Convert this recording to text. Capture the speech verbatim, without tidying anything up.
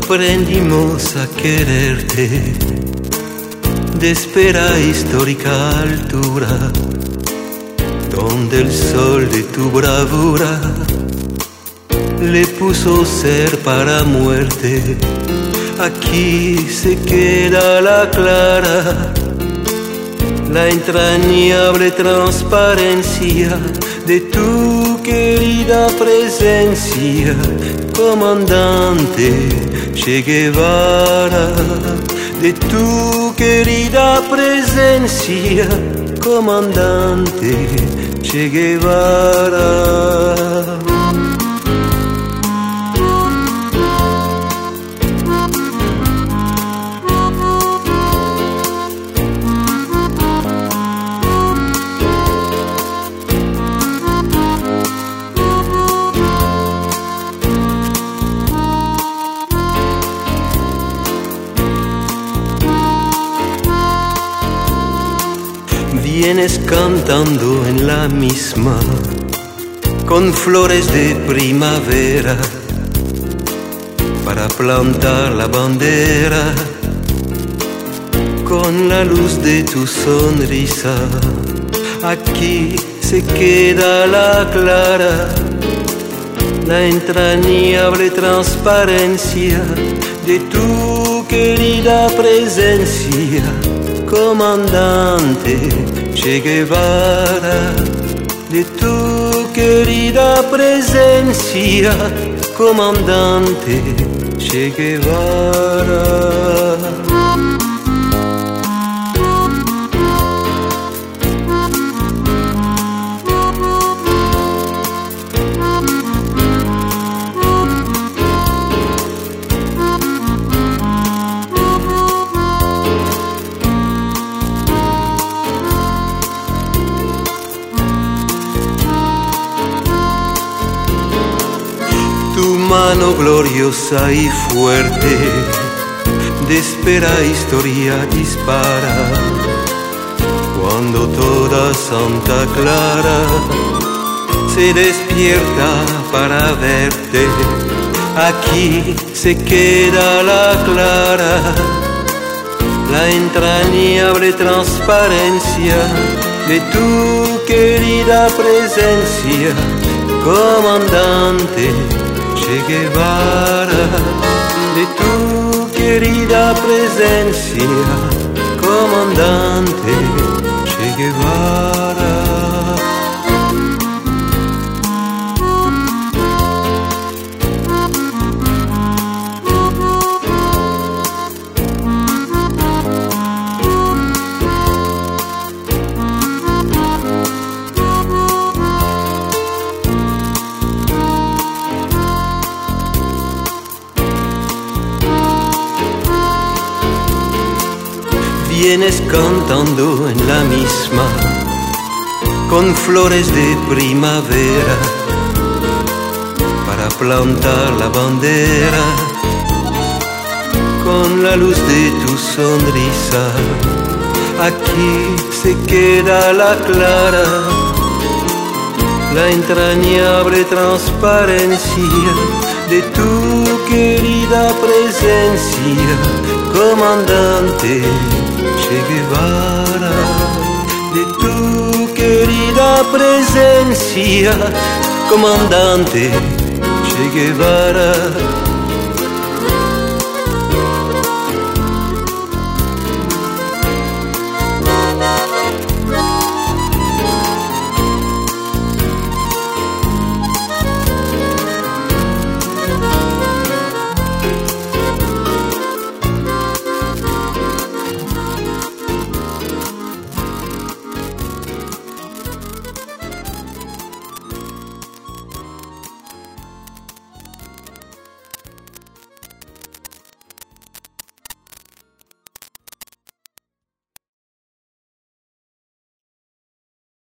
aprendimos a quererte de espera histórica altura, donde el sol de tu bravura le puso ser para muerte. Aquí se queda la clara, la entrañable transparencia de tu querida presencia, comandante Che Guevara, de tu querida presencia, comandante Che Guevara. Vienes cantando en la misma, con flores de primavera, para plantar la bandera, con la luz de tu sonrisa. Aquí se queda la clara, la entrañable transparencia de tu querida presencia, comandante Che Guevara, de tu querida presencia, comandante Che Guevara. Tu mano gloriosa y fuerte, de espera historia dispara, cuando toda Santa Clara se despierta para verte. Aquí se queda la clara, la entrañable transparencia de tu querida presencia, comandante Che Guevara, de tu querida presencia, comandante Che Guevara. Vienes cantando en la misma, con flores de primavera, para plantar la bandera, con la luz de tu sonrisa. Aquí se queda la clara, la entrañable transparencia de tu querida presencia, comandante Che Guevara, de tu querida presencia, comandante Che Guevara.